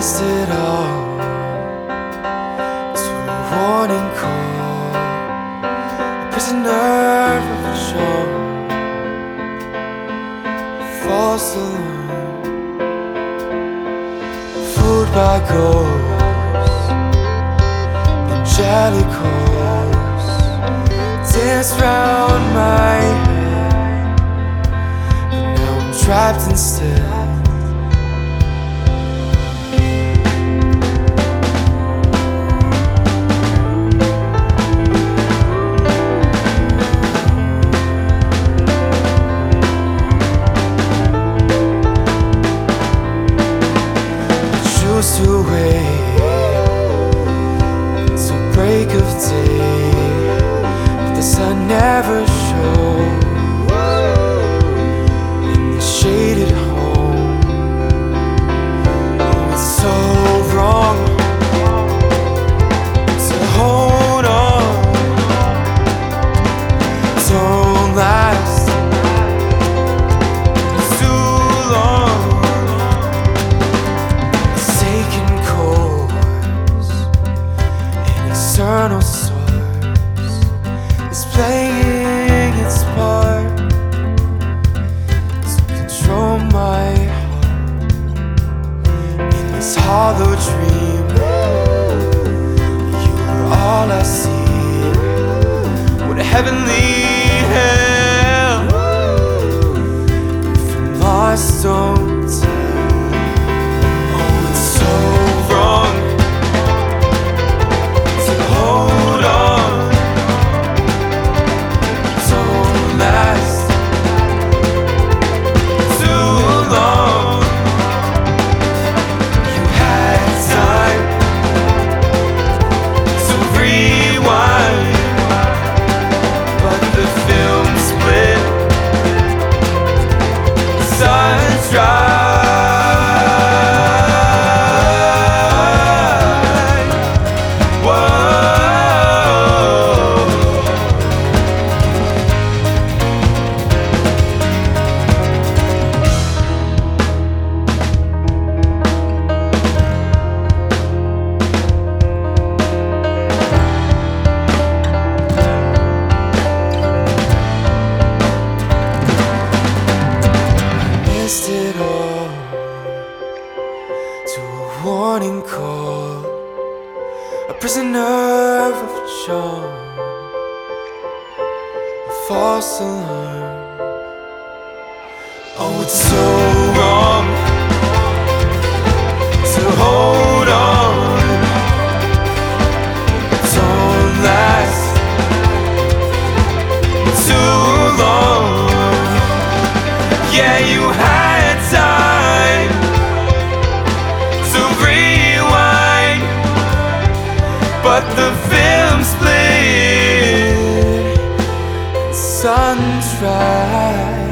missed it all to a warning call, a prisoner of a show, a false alarm, fooled by ghosts, angelic hosts dance round my head, but now I'm trapped instead. To wait till break of day, but the sun never shows in the shaded home. Oh, it's so wrong to hold on. Don't last too long. Eternal source is playing its part to control my heart in this hollow dream. You are all I see. What a heavenly hell. If I'm lost, don't tell. Oh, it's so wrong. It all to a warning call, a prisoner of a charm, a false alarm. Oh, it's so wrong to hold on. Don't last too long. Yeah, you had time to rewind, but the film split and sun dried.